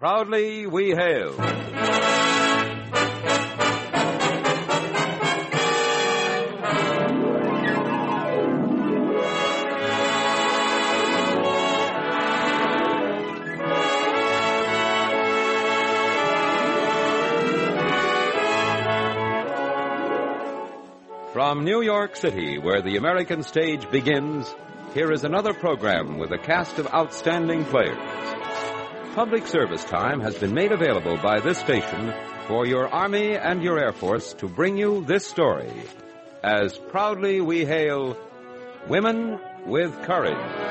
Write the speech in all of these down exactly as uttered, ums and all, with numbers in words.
Proudly we hail. From New York City, where the American stage begins, here is another program with a cast of outstanding players. Public service time has been made available by this station for your Army and your Air Force to bring you this story, as proudly we hail Women with Courage.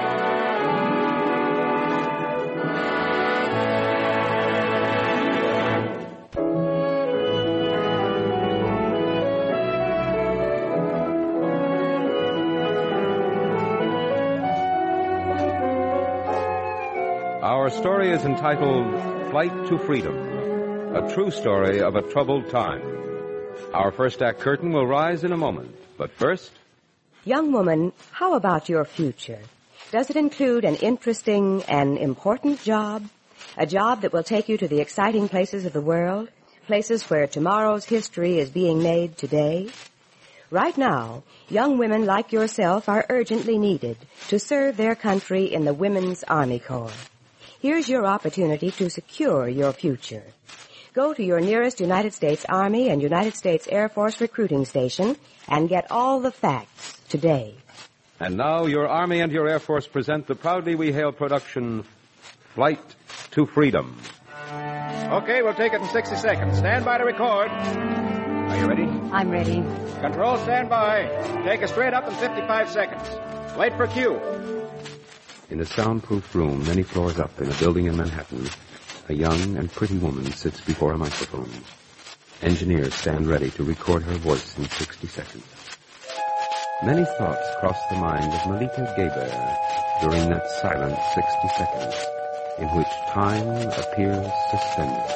Our story is entitled Flight to Freedom, a true story of a troubled time. Our first act curtain will rise in a moment, but first... Young woman, how about your future? Does it include an interesting and important job? A job that will take you to the exciting places of the world? Places where tomorrow's history is being made today? Right now, young women like yourself are urgently needed to serve their country in the Women's Army Corps. Here's your opportunity to secure your future. Go to your nearest United States Army and United States Air Force recruiting station and get all the facts today. And now your Army and your Air Force present the Proudly We Hail production, Flight to Freedom. Okay, we'll take it in sixty seconds. Stand by to record. Are you ready? I'm ready. Control, stand by. Take us straight up in fifty-five seconds. Wait for cue. In a soundproof room many floors up in a building in Manhattan, a young and pretty woman sits before a microphone. Engineers stand ready to record her voice in sixty seconds. Many thoughts cross the mind of Malika Gaber during that silent sixty seconds in which time appears suspended.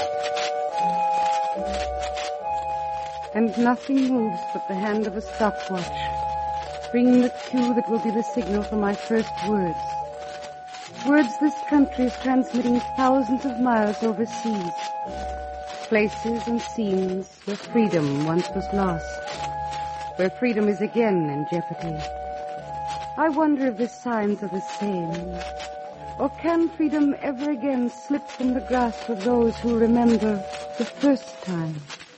And nothing moves but the hand of a stopwatch, bringing the cue that will be the signal for my first words. Words this country is transmitting thousands of miles overseas. Places and scenes where freedom once was lost. Where freedom is again in jeopardy. I wonder if the signs are the same. Or can freedom ever again slip from the grasp of those who remember the first time?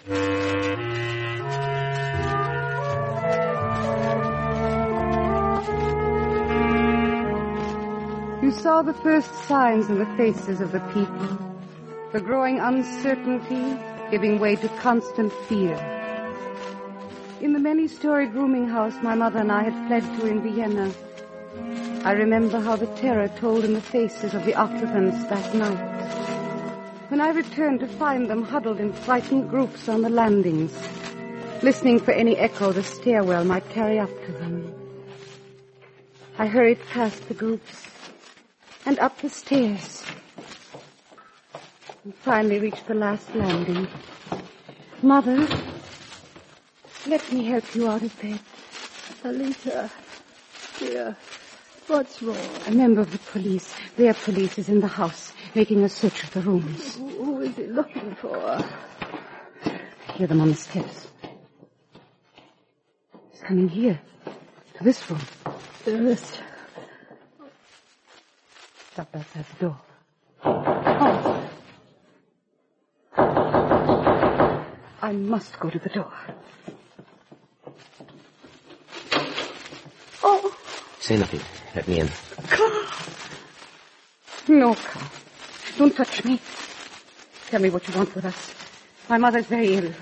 You saw the first signs in the faces of the people, the growing uncertainty giving way to constant fear. In the many-storied rooming house my mother and I had fled to in Vienna, I remember how the terror told in the faces of the occupants that night. When I returned to find them huddled in frightened groups on the landings, listening for any echo the stairwell might carry up to them. I hurried past the groups and up the stairs, and finally reached the last landing. Mother, let me help you out of bed. Alita, dear, what's wrong? A member of the police, their police, is in the house, making a search of the rooms. Who is he looking for? I hear them on the steps. He's coming here, to this room. Dearest. Stop outside the door. Oh. I must go to the door. Oh. Say nothing. Let me in. Carl. No, Carl. Don't touch me. Tell me what you want with us. My mother's very ill.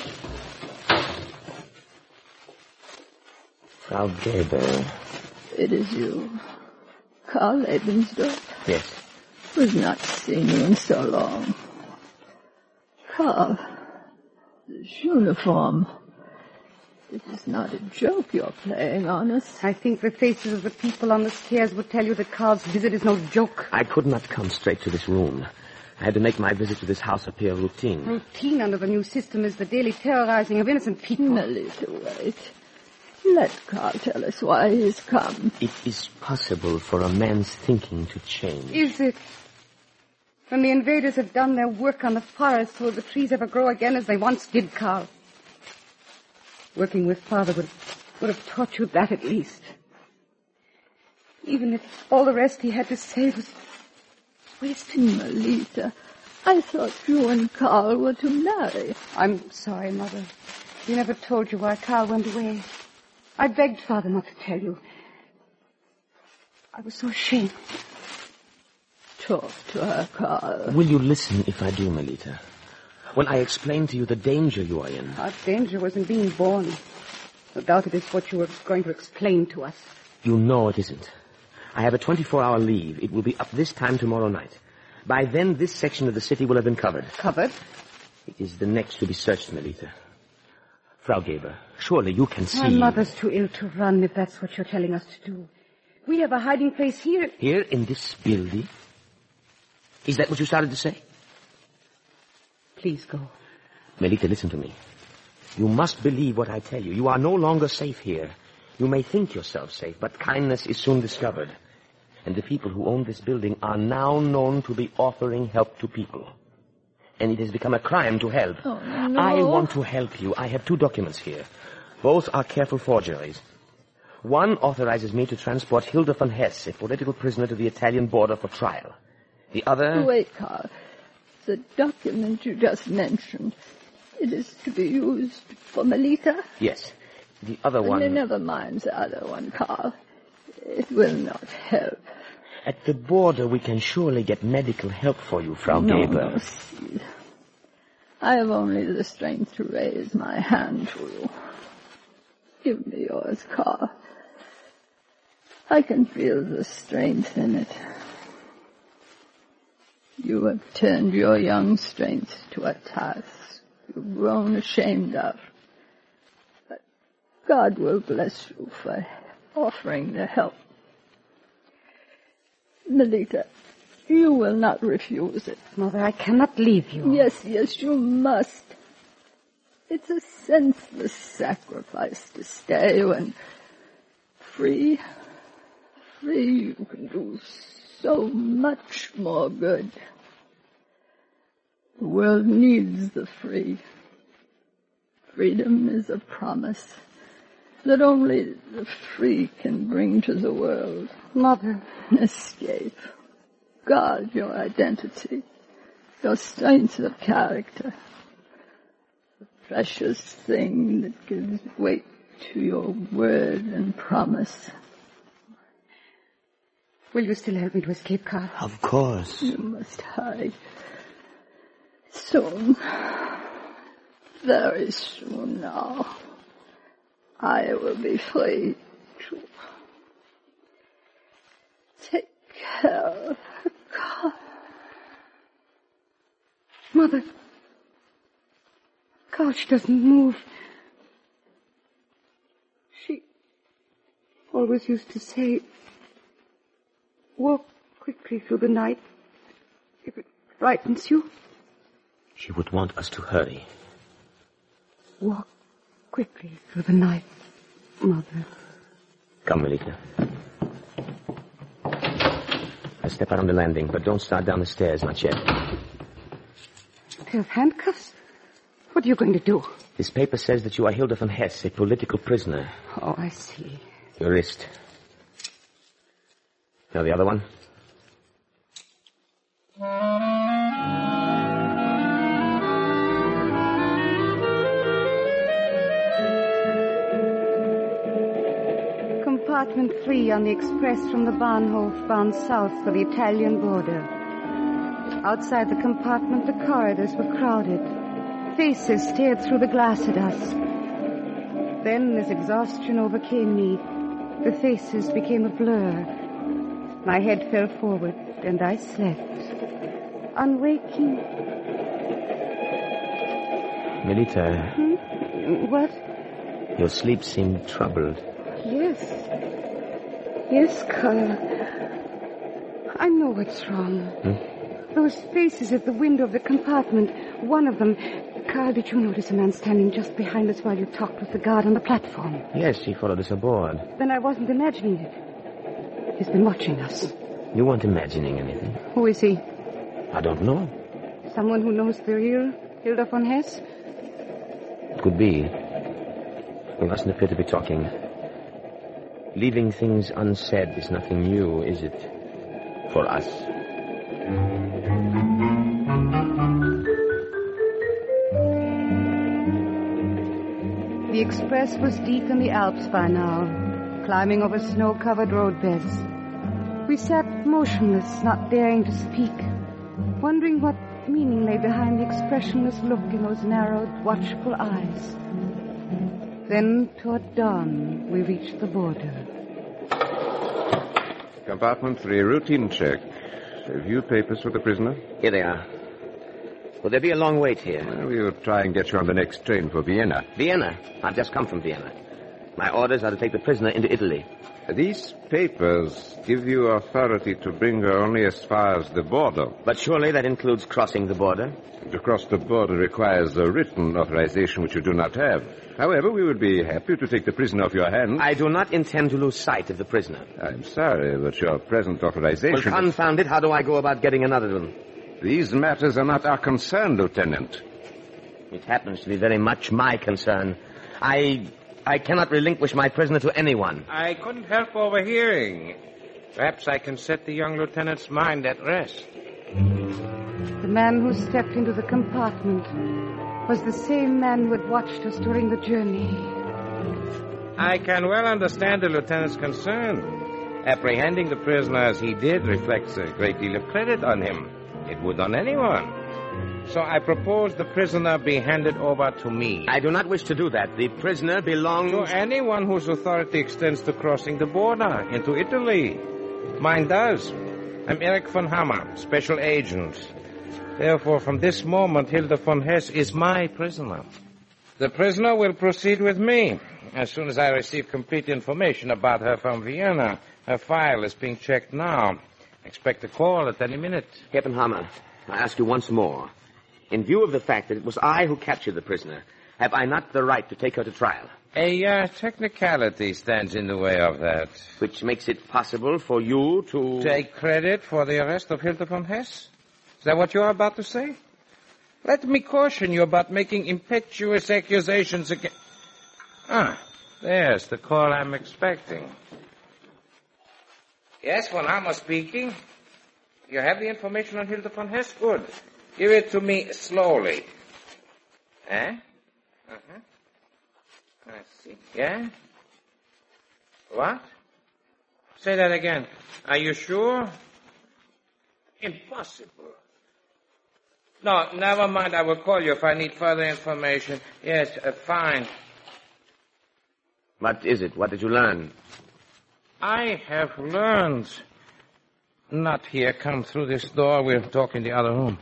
Frau Gaber. It is you. Karl Lebensdorf? Yes. We've not seen you in so long. Karl, this uniform. This is not a joke you're playing on us. I think the faces of the people on the stairs would tell you that Karl's visit is no joke. I could not come straight to this room. I had to make my visit to this house appear routine. Routine under the new system is the daily terrorizing of innocent people. Melita, wait. Let Karl tell us why he's come. It is possible for a man's thinking to change. Is it? When the invaders have done their work on the forest, will the trees ever grow again as they once did, Carl? Working with Father would, would have taught you that at least. Even if all the rest he had to say was wasted. Melita, I thought you and Carl were to marry. I'm sorry, Mother. He never told you why Carl went away. I begged Father not to tell you. I was so ashamed. Talk to her, Carl. Will you listen if I do, Melita? When I explain to you the danger you are in. Our danger was in being born. No doubt it is what you were going to explain to us. You know it isn't. I have a twenty-four hour leave. It will be up this time tomorrow night. By then, this section of the city will have been covered. Covered? It is the next to be searched, Melita. Frau Geber, surely you can see... My mother's too ill to run, if that's what you're telling us to do. We have a hiding place here. Here, in this building? Is that what you started to say? Please go. Melita, listen to me. You must believe what I tell you. You are no longer safe here. You may think yourself safe, but kindness is soon discovered. And the people who own this building are now known to be offering help to people. And it has become a crime to help. Oh, no. I want to help you. I have two documents here. Both are careful forgeries. One authorizes me to transport Hilda von Hesse, a political prisoner, to the Italian border for trial. The other... Wait, Carl. The document you just mentioned, it is to be used for Melita? Yes. The other one... Never mind the other one, Carl. It will not help. At the border, we can surely get medical help for you, Frau no, Geber. No, see. I have only the strength to raise my hand to you. Give me yours, Carl. I can feel the strength in it. You have turned your young strength to a task you've grown ashamed of. But God will bless you for offering the help. Melita, you will not refuse it. Mother, I cannot leave you. Yes, yes, you must. It's a senseless sacrifice to stay when free, free you can do so much more good. The world needs the free. Freedom is a promise that only the free can bring to the world. Mother. Escape. Guard your identity, your strength of character. The precious thing that gives weight to your word and promise. Will you still help me to escape, Carl? Of course. You must hide. Soon. Very soon now. I will be free to take care of her, Carl. Mother. Carl, she doesn't move. She always used to say, walk quickly through the night if it frightens you. She would want us to hurry. Walk quickly through the night, Mother. Come, Melita. I'll step out on the landing, but don't start down the stairs, not yet. A pair of handcuffs? What are you going to do? This paper says that you are Hilda von Hesse, a political prisoner. Oh, I see. Your wrist. Now the other one. Compartment three on the express from the Bahnhof bound south for the Italian border. Outside the compartment, the corridors were crowded. Faces stared through the glass at us. Then, as exhaustion overcame me, the faces became a blur. My head fell forward, and I slept. Unwaking. Melita. Hmm? What? Your sleep seemed troubled. Yes. Yes, Carl. I know what's wrong. Hmm? Those faces at the window of the compartment. One of them... Carl, did you notice a man standing just behind us while you talked with the guard on the platform? Yes, he followed us aboard. Then I wasn't imagining it. He's been watching us. You weren't imagining anything. Who is he? I don't know. Someone who knows the real Hilda von Hess? It could be. We mustn't appear to be talking. Leaving things unsaid is nothing new, is it? For us. The express was deep in the Alps by now, climbing over snow-covered roadbeds. We sat motionless, not daring to speak, wondering what meaning lay behind the expressionless look in those narrowed, watchful eyes. Then, toward dawn, we reached the border. Compartment three, routine check. Review papers for the prisoner. Here they are. Will there be a long wait here? Well, we'll try and get you on the next train for Vienna. Vienna? I've just come from Vienna. My orders are to take the prisoner into Italy. These papers give you authority to bring her only as far as the border. But surely that includes crossing the border? To cross the border requires a written authorization which you do not have. However, we would be happy to take the prisoner off your hands. I do not intend to lose sight of the prisoner. I'm sorry, but your present authorization... Well, confound it, how do I go about getting another one? These matters are not our concern, Lieutenant. It happens to be very much my concern. I... I cannot relinquish my prisoner to anyone. I couldn't help overhearing. Perhaps I can set the young lieutenant's mind at rest. The man who stepped into the compartment was the same man who had watched us during the journey. I can well understand the lieutenant's concern. Apprehending the prisoner as he did reflects a great deal of credit on him. It would on anyone. So I propose the prisoner be handed over to me. I do not wish to do that. The prisoner belongs... To anyone whose authority extends to crossing the border into Italy. Mine does. I'm Erich von Hammer, special agent. Therefore, from this moment, Hilda von Hess is my prisoner. The prisoner will proceed with me. As soon as I receive complete information about her from Vienna, her file is being checked now. Expect a call at any minute. Captain Hammer, I ask you once more. In view of the fact that it was I who captured the prisoner, have I not the right to take her to trial? A uh, technicality stands in the way of that. Which makes it possible for you to... Take credit for the arrest of Hilda von Hess? Is that what you are about to say? Let me caution you about making impetuous accusations against... Ah, there's the call I'm expecting. Yes, von Hammer speaking. You have the information on Hilda von Hess? Good. Give it to me slowly. Eh? Uh-huh. I see. Yeah? What? Say that again. Are you sure? Impossible. No, never mind. I will call you if I need further information. Yes, uh, fine. What is it? What did you learn? I have learned. Not here. Come through this door. We'll talk in the other room.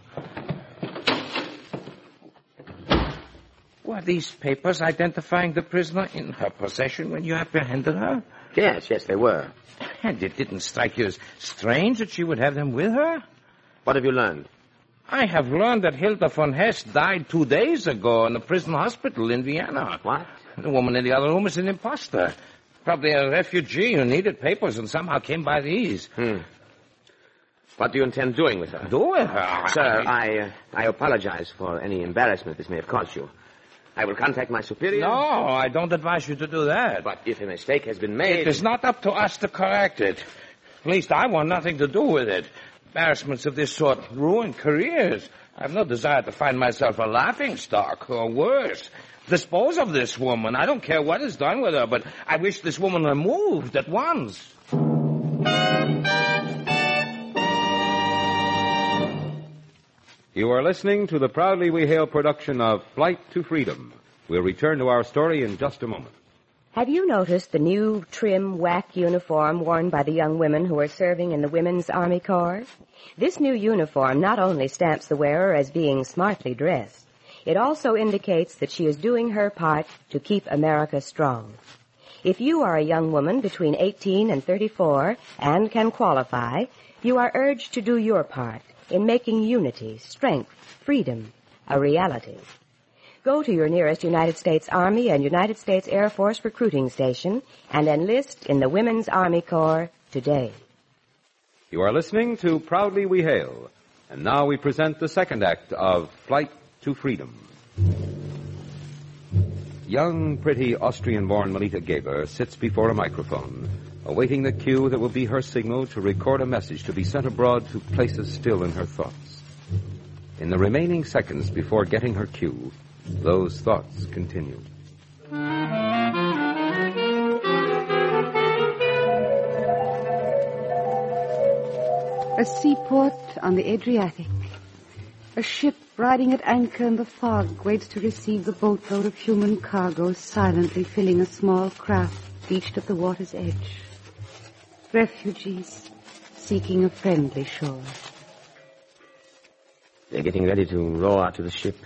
Were these papers identifying the prisoner in her possession when you apprehended her? Yes, yes, they were. And it didn't strike you as strange that she would have them with her? What have you learned? I have learned that Hilda von Hess died two days ago in a prison hospital in Vienna. What? The woman in the other room is an imposter. Probably a refugee who needed papers and somehow came by these. Hmm. What do you intend doing with her? Do with her? Sir, I, uh, I apologize for any embarrassment this may have caused you. I will contact my superior. No, I don't advise you to do that. But if a mistake has been made... It is not up to us to correct it. At least I want nothing to do with it. Embarrassments of this sort ruin careers. I have no desire to find myself a laughingstock, or worse. Dispose of this woman. I don't care what is done with her, but I wish this woman removed at once. You are listening to the Proudly We Hail production of Flight to Freedom. We'll return to our story in just a moment. Have you noticed the new trim whack uniform worn by the young women who are serving in the Women's Army Corps? This new uniform not only stamps the wearer as being smartly dressed, it also indicates that she is doing her part to keep America strong. If you are a young woman between eighteen and thirty-four and can qualify, you are urged to do your part in making unity, strength, freedom a reality. Go to your nearest United States Army and United States Air Force recruiting station and enlist in the Women's Army Corps today. You are listening to Proudly We Hail, And now we present the second act of Flight to Freedom. Young, pretty Austrian-born Melita Geber sits before a microphone, awaiting the cue that will be her signal to record a message to be sent abroad to places still in her thoughts. In the remaining seconds before getting her cue, those thoughts continue. A seaport on the Adriatic. A ship riding at anchor in the fog waits to receive the boatload of human cargo silently filling a small craft beached at the water's edge. Refugees seeking a friendly shore. They're getting ready to row out to the ship.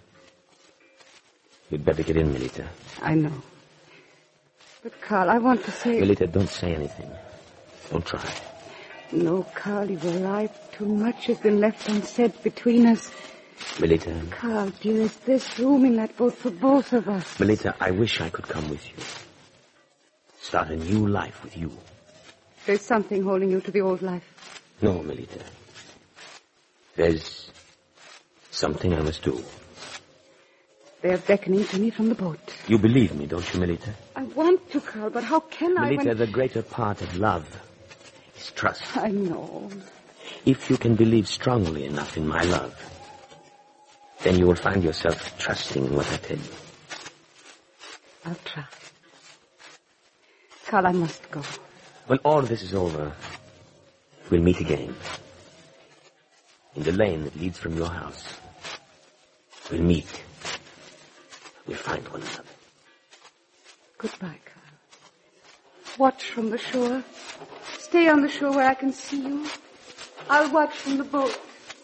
You'd better get in, Melita. I know. But, Carl, I want to say... Melita, don't say anything. Don't try. No, Carl, you were right. Too much has been left unsaid between us. Melita. Carl, dearest, there's room in that boat for both of us. Melita, I wish I could come with you. Start a new life with you. There's something holding you to the old life. No, Melita. There's something I must do. They're beckoning to me from the boat. You believe me, don't you, Melita? I want to, Carl, but how can I... Melita, when... the greater part of love is trust. I know. If you can believe strongly enough in my love, then you will find yourself trusting in what I tell you. I'll try. Carl, I must go. When all this is over, we'll meet again. In the lane that leads from your house. We'll meet. We'll find one another. Goodbye, Carl. Watch from the shore. Stay on the shore where I can see you. I'll watch from the boat.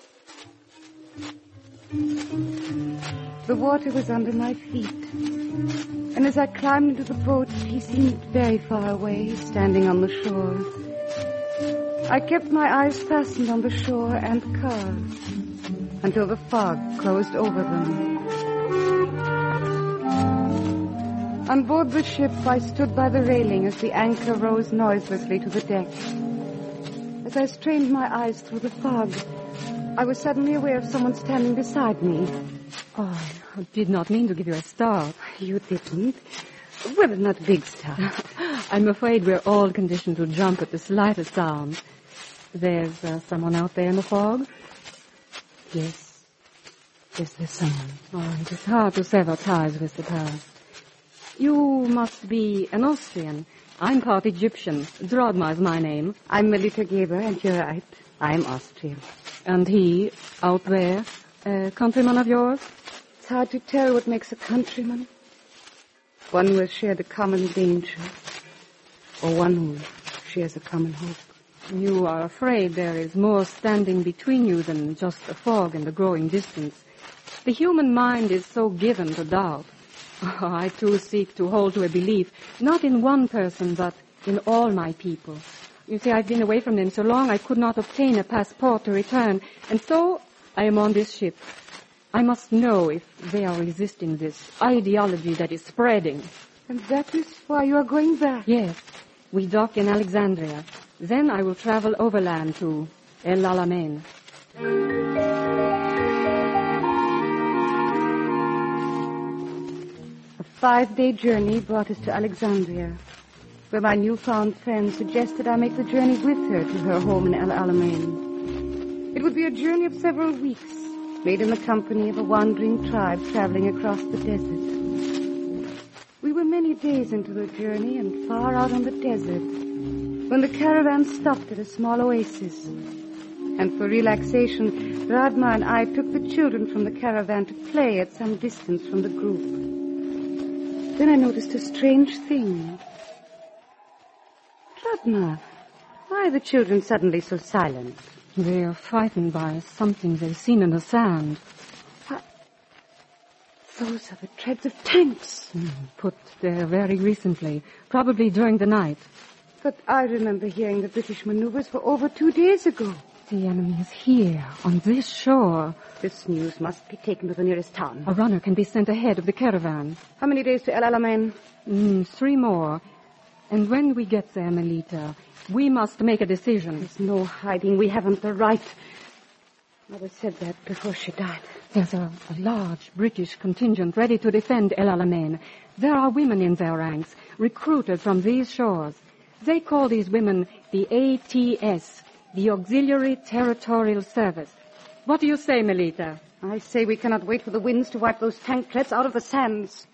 The water was under my feet. And as I climbed into the boat, he seemed very far away, standing on the shore. I kept my eyes fastened on the shore and Carl until the fog closed over them. On board the ship, I stood by the railing as the anchor rose noiselessly to the deck. As I strained my eyes through the fog, I was suddenly aware of someone standing beside me. Oh, I did not mean to give you a start. You didn't? Well, not a big start. I'm afraid we're all conditioned to jump at the slightest sound. There's uh, someone out there in the fog? Yes. Yes, there's someone. Oh, it is hard to sever ties with the past. You must be an Austrian. I'm part Egyptian. Drodma is my name. I'm Melita Geber, and you're right. I'm Austrian. And he, out there, a countryman of yours? It's hard to tell what makes a countryman. One who has shared a common danger, or one who shares a common hope. You are afraid there is more standing between you than just the fog and the growing distance. The human mind is so given to doubt. Oh, I too seek to hold to a belief, not in one person, but in all my people. You see, I've been away from them so long I could not obtain a passport to return, and so I am on this ship. I must know if they are resisting this ideology that is spreading. And that is why you are going back? Yes. We dock in Alexandria. Then I will travel overland to El Alamein. A five-day journey brought us to Alexandria, where my newfound friend suggested I make the journey with her to her home in El Alamein. It would be a journey of several weeks, made in the company of a wandering tribe traveling across the desert. We were many days into the journey and far out on the desert when the caravan stopped at a small oasis. And for relaxation, Radma and I took the children from the caravan to play at some distance from the group. Then I noticed a strange thing. Radma, why are the children suddenly so silent? They are frightened by something they've seen in the sand. What? Those are the treads of tanks. Mm, put there very recently, probably during the night. But I remember hearing the British maneuvers for over two days ago. The enemy is here, on this shore. This news must be taken to the nearest town. A runner can be sent ahead of the caravan. How many days to El Alamein? Mm, three more. And when we get there, Melita, we must make a decision. There's no hiding. We haven't the right. Mother said that before she died. There's a, a large British contingent ready to defend El Alamein. There are women in their ranks, recruited from these shores. They call these women the A T S, the Auxiliary Territorial Service. What do you say, Melita? I say we cannot wait for the winds to wipe those tanklets out of the sands.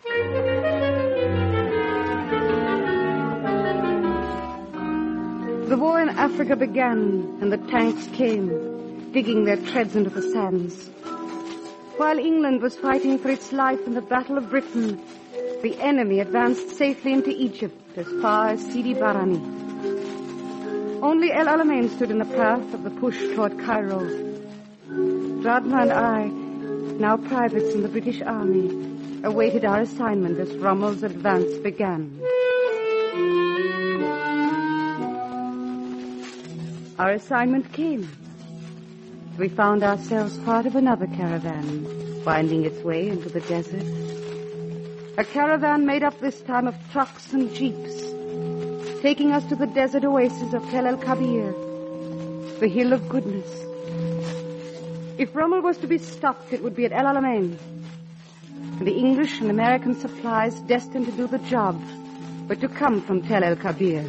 The war in Africa began, and the tanks came, digging their treads into the sands. While England was fighting for its life in the Battle of Britain, the enemy advanced safely into Egypt as far as Sidi Barani. Only El Alamein stood in the path of the push toward Cairo. Radma and I, now privates in the British Army, awaited our assignment as Rommel's advance began. Our assignment came. We found ourselves part of another caravan, winding its way into the desert. A caravan made up this time of trucks and jeeps, taking us to the desert oasis of Tel el-Kabir, the Hill of Goodness. If Rommel was to be stopped, it would be at El Alamein. And the English and American supplies destined to do the job were to come from Tel el-Kabir.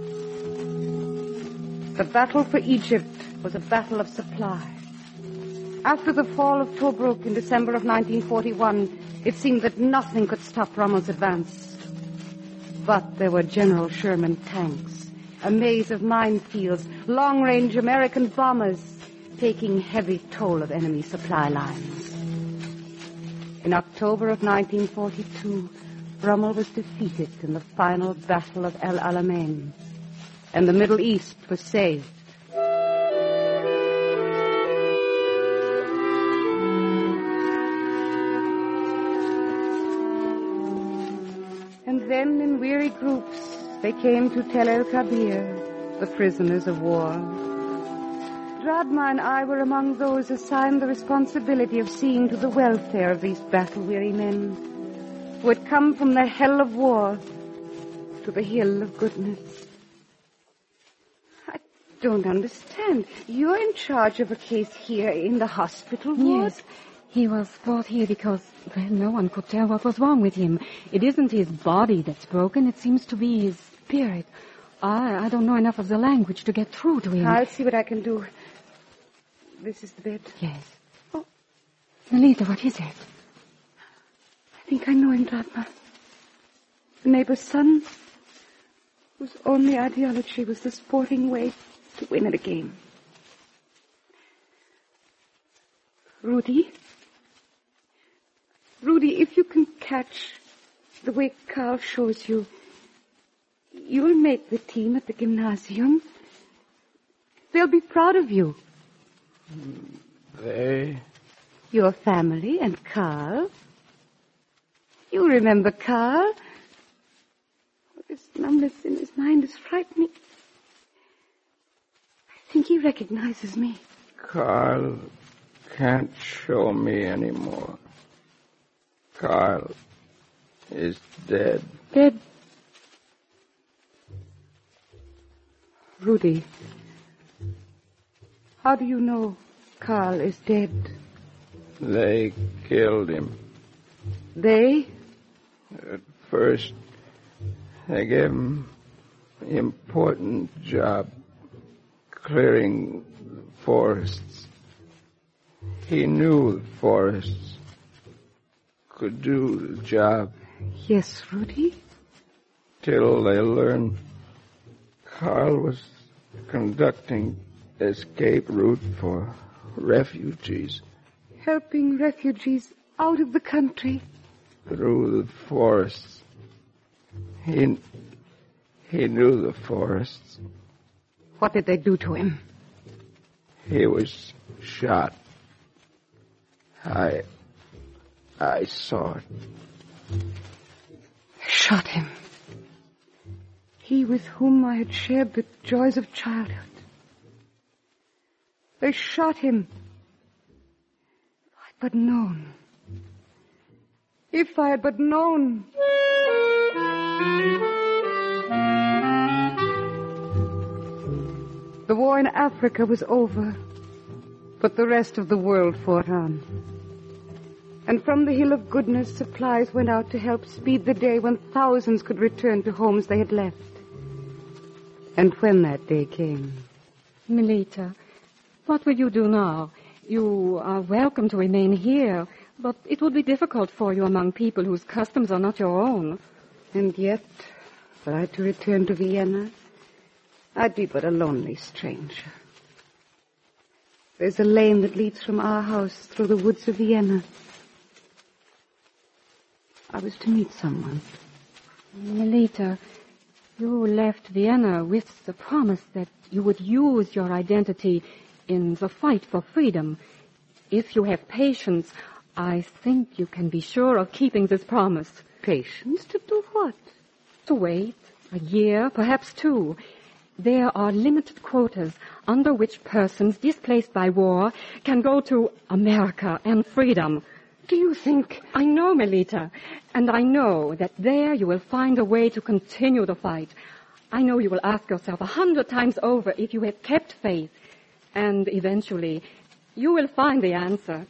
The battle for Egypt was a battle of supply. After the fall of Tobruk in December of nineteen forty-one, it seemed that nothing could stop Rommel's advance. But there were General Sherman tanks, a maze of minefields, long-range American bombers, taking heavy toll of enemy supply lines. In October of nineteen forty-two, Rommel was defeated in the final battle of El Alamein, and the Middle East was saved. And then, in weary groups, they came to Tel el-Kabir, the prisoners of war. Radma and I were among those assigned the responsibility of seeing to the welfare of these battle-weary men who had come from the hell of war to the hill of goodness. I don't understand. You're in charge of a case here in the hospital ward? Yes. He was brought here because, well, no one could tell what was wrong with him. It isn't his body that's broken. It seems to be his spirit. I, I don't know enough of the language to get through to him. I'll see what I can do. This is the bed. Yes. Oh, Melita, what is it? I think I know him, Radma. The neighbor's son, whose only ideology was the sporting way to win at a game. Rudy? Rudy, if you can catch the way Carl shows you, you'll make the team at the gymnasium. They'll be proud of you. They? Your family and Carl. You remember Carl? Oh, this numbness in his mind is frightening. I think he recognizes me. Carl can't show me anymore. Carl is dead. Dead? Rudy, how do you know Carl is dead? They killed him. They? At first, they gave him an important job clearing forests. He knew the forests could do the job. Yes, Rudy? Till they learned Carl was conducting escape route for refugees. Helping refugees out of the country? Through the forests. He, he knew the forests. What did they do to him? He was shot. I... I saw it. They shot him. He with whom I had shared the joys of childhood. They shot him. If I had but known. If I had but known. The war in Africa was over. But the rest of the world fought on. And from the Hill of Goodness, supplies went out to help speed the day when thousands could return to homes they had left. And when that day came... Melita, what will you do now? You are welcome to remain here, but it would be difficult for you among people whose customs are not your own. And yet, were I to return to Vienna, I'd be but a lonely stranger. There's a lane that leads from our house through the woods of Vienna. I was to meet someone. Melita, you left Vienna with the promise that you would use your identity in the fight for freedom. If you have patience, I think you can be sure of keeping this promise. Patience? To do what? To wait a year, perhaps two. There are limited quotas under which persons displaced by war can go to America and freedom. Do you think... I know, Melita, and I know that there you will find a way to continue the fight. I know you will ask yourself a hundred times over if you have kept faith, and eventually you will find the answer.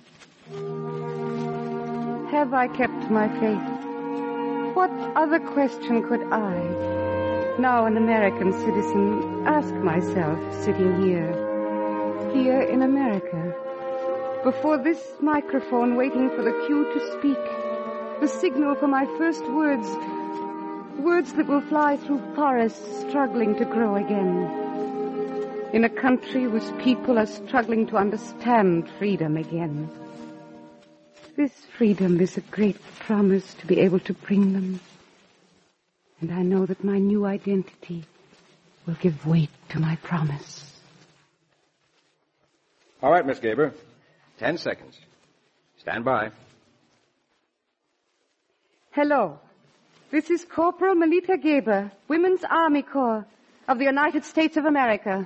Have I kept my faith? What other question could I, now an American citizen, ask myself sitting here, here in America, before this microphone waiting for the cue to speak, the signal for my first words, words that will fly through forests struggling to grow again, in a country whose people are struggling to understand freedom again. This freedom is a great promise to be able to bring them, and I know that my new identity will give weight to my promise. All right, Miss Gaber. Ten seconds. Stand by. Hello. This is Corporal Melita Gaber, Women's Army Corps of the United States of America.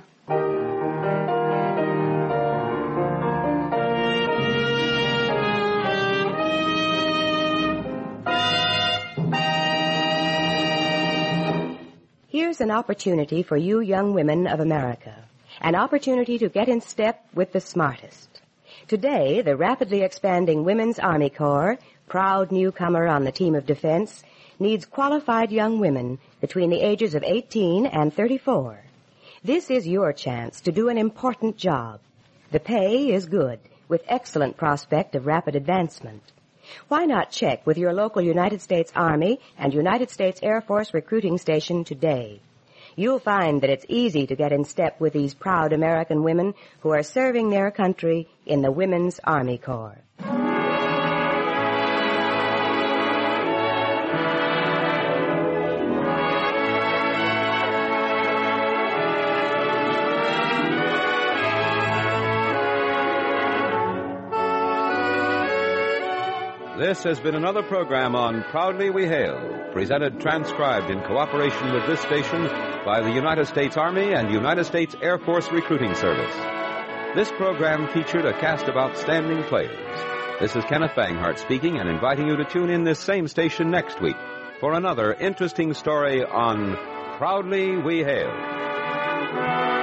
Here's an opportunity for you young women of America, an opportunity to get in step with the smartest. Today, the rapidly expanding Women's Army Corps, proud newcomer on the team of defense, needs qualified young women between the ages of eighteen and thirty-four. This is your chance to do an important job. The pay is good, with excellent prospect of rapid advancement. Why not check with your local United States Army and United States Air Force recruiting station today? You'll find that it's easy to get in step with these proud American women who are serving their country in the Women's Army Corps. This has been another program on Proudly We Hail, presented transcribed in cooperation with this station by the United States Army and United States Air Force Recruiting Service. This program featured a cast of outstanding players. This is Kenneth Banghart speaking and inviting you to tune in this same station next week for another interesting story on Proudly We Hail.